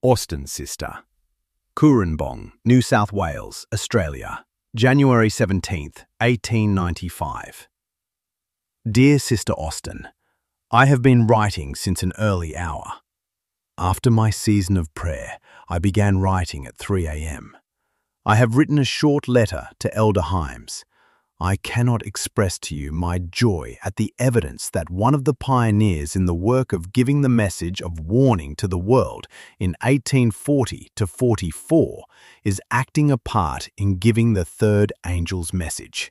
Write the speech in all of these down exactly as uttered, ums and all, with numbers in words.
Austin Sister. Cooranbong, New South Wales, Australia, January seventeenth, eighteen ninety-five. Dear Sister Austin, I have been writing since an early hour. After my season of prayer, I began writing at three a m I have written a short letter to Elder Hymes. I cannot express to you my joy at the evidence that one of the pioneers in the work of giving the message of warning to the world in eighteen forty to forty-four is acting a part in giving the third angel's message.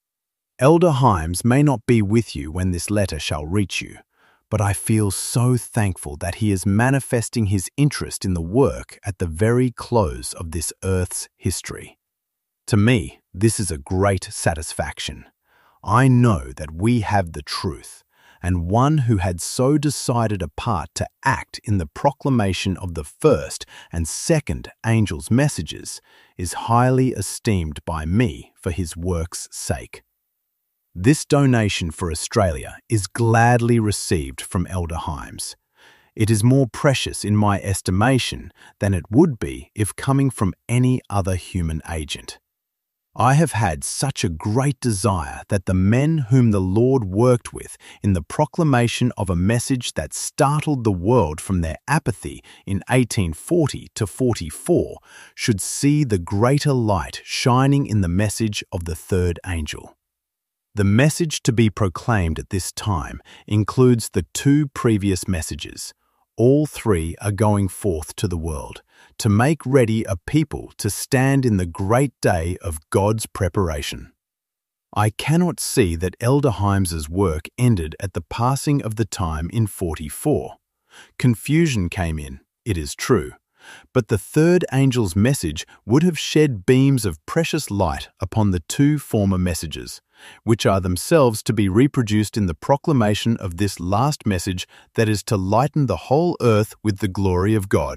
Elder Hymes may not be with you when this letter shall reach you, but I feel so thankful that he is manifesting his interest in the work at the very close of this earth's history. To me, this is a great satisfaction. I know that we have the truth, and one who had so decided a part to act in the proclamation of the first and second angels' messages is highly esteemed by me for his work's sake. This donation for Australia is gladly received from Elder Hymes. It is more precious in my estimation than it would be if coming from any other human agent. I have had such a great desire that the men whom the Lord worked with in the proclamation of a message that startled the world from their apathy in eighteen forty to forty-four should see the greater light shining in the message of the third angel. The message to be proclaimed at this time includes the two previous messages. All three are going forth to the world to make ready a people to stand in the great day of God's preparation. I cannot see that Elder Hymes's work ended at the passing of the time in forty-four. Confusion came in, it is true, but the third angel's message would have shed beams of precious light upon the two former messages, which are themselves to be reproduced in the proclamation of this last message that is to lighten the whole earth with the glory of God.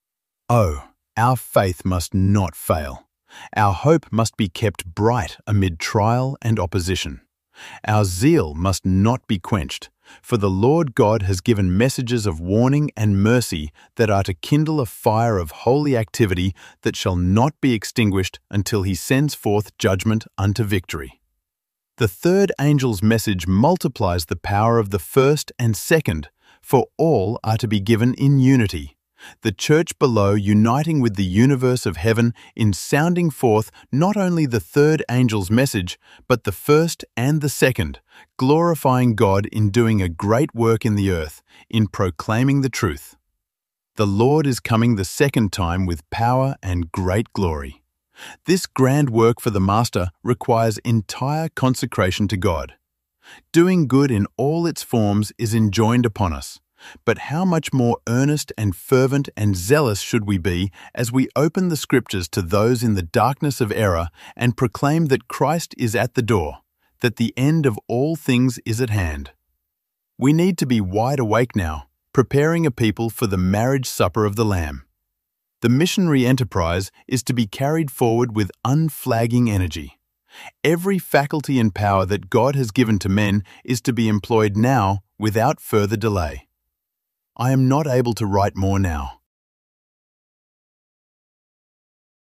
Oh, our faith must not fail. Our hope must be kept bright amid trial and opposition. Our zeal must not be quenched, for the Lord God has given messages of warning and mercy that are to kindle a fire of holy activity that shall not be extinguished until he sends forth judgment unto victory. The third angel's message multiplies the power of the first and second, for all are to be given in unity, the church below uniting with the universe of heaven in sounding forth not only the third angel's message, but the first and the second, glorifying God in doing a great work in the earth, in proclaiming the truth. The Lord is coming the second time with power and great glory. This grand work for the Master requires entire consecration to God. Doing good in all its forms is enjoined upon us. But how much more earnest and fervent and zealous should we be as we open the Scriptures to those in the darkness of error and proclaim that Christ is at the door, that the end of all things is at hand. We need to be wide awake now, preparing a people for the marriage supper of the Lamb. The missionary enterprise is to be carried forward with unflagging energy. Every faculty and power that God has given to men is to be employed now without further delay. I am not able to write more now.